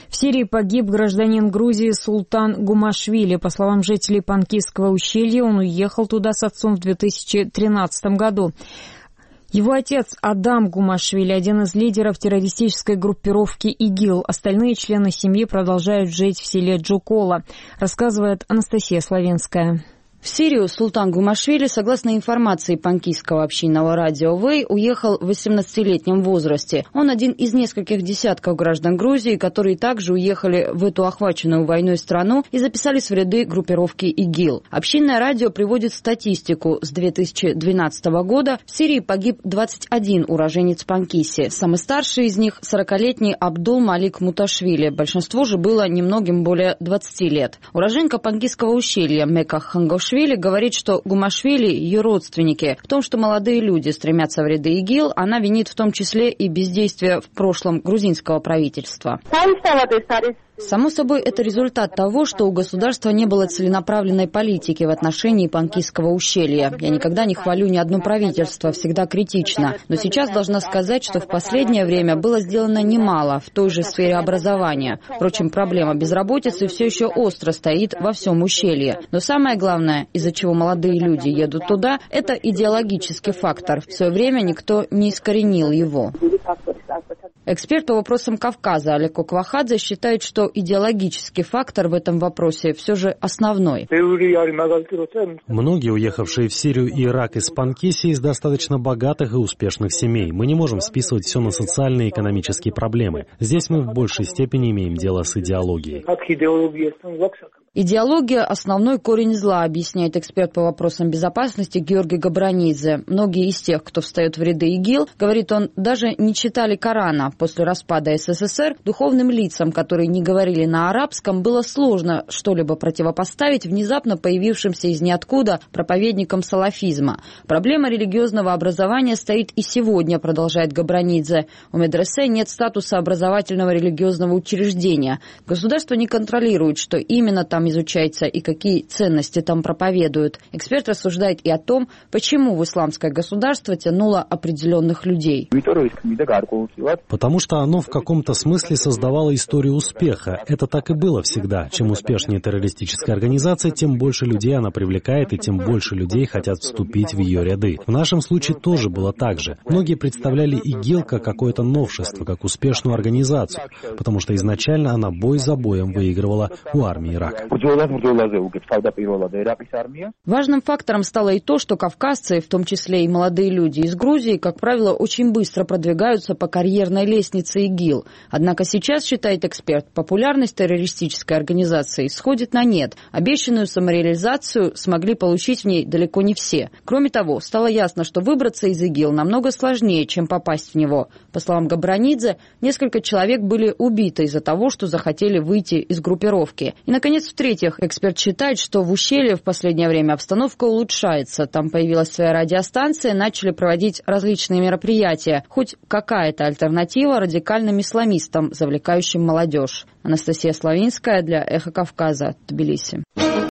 В Сирии погиб гражданин Грузии Султан Гумашвили. По словам жителей Панкисского ущелья, он уехал туда с отцом в 2013 году. Его отец Адам Гумашвили – один из лидеров террористической группировки ИГИЛ. Остальные члены семьи продолжают жить в селе Джукола, рассказывает Анастасия Славинская. В Сирию Султан Гумашвили, согласно информации Панкисского общинного радио ВЭЙ, уехал в 18-летнем возрасте. Он один из нескольких десятков граждан Грузии, которые также уехали в эту охваченную войной страну и записались в ряды группировки ИГИЛ. Общинное радио приводит статистику. С 2012 года в Сирии погиб 21 уроженец Панкиси. Самый старший из них – 40-летний Абдул Малик Муташвили. Большинству же было немногим более 20 лет. Уроженка Панкисского ущелья Мека Хангошвили говорит, что Гумашвили – ее родственники. В том, что молодые люди стремятся в ряды ИГИЛ, она винит в том числе и бездействие в прошлом грузинского правительства. Само собой, это результат того, что у государства не было целенаправленной политики в отношении Панкисского ущелья. Я никогда не хвалю ни одно правительство, всегда критично. Но сейчас должна сказать, что в последнее время было сделано немало в той же сфере образования. Впрочем, проблема безработицы все еще остро стоит во всем ущелье. Но самое главное, из-за чего молодые люди едут туда, это идеологический фактор. В свое время никто не искоренил его. Эксперт по вопросам Кавказа Алеко Квахадзе считает, что идеологический фактор в этом вопросе все же основной. Многие, уехавшие в Сирию и Ирак из Панкиси, из достаточно богатых и успешных семей. Мы не можем списывать все на социальные и экономические проблемы. Здесь мы в большей степени имеем дело с идеологией. Идеология – основной корень зла, объясняет эксперт по вопросам безопасности Георгий Габранидзе. Многие из тех, кто встает в ряды ИГИЛ, говорит он, даже не читали Корана. После распада СССР духовным лицам, которые не говорили на арабском, было сложно что-либо противопоставить внезапно появившимся из ниоткуда проповедникам салафизма. Проблема религиозного образования стоит и сегодня, продолжает Габранидзе. У медресе нет статуса образовательного религиозного учреждения. Государство не контролирует, что именно там изучается и какие ценности там проповедуют. Эксперт рассуждает и о том, почему в исламское государство тянуло определенных людей. Потому что оно в каком-то смысле создавало историю успеха. Это так и было всегда. Чем успешнее террористическая организация, тем больше людей она привлекает, и тем больше людей хотят вступить в ее ряды. В нашем случае тоже было так же. Многие представляли ИГИЛ как какое-то новшество, как успешную организацию, потому что изначально она бой за боем выигрывала у армии Ирака. Важным фактором стало и то, что кавказцы, в том числе и молодые люди из Грузии, как правило, очень быстро продвигаются по карьерной лестнице ИГИЛ. Однако сейчас, считает эксперт, популярность террористической организации сходит на нет. Обещанную самореализацию смогли получить в ней далеко не все. Кроме того, стало ясно, что выбраться из ИГИЛ намного сложнее, чем попасть в него. По словам Габранидзе, несколько человек были убиты из-за того, что захотели выйти из группировки. И, наконец, в-третьих, эксперт считает, что в ущелье в последнее время обстановка улучшается. Там появилась своя радиостанция, начали проводить различные мероприятия. Хоть какая-то альтернатива радикальным исламистам, завлекающим молодежь. Анастасия Славинская для «Эхо Кавказа», Тбилиси.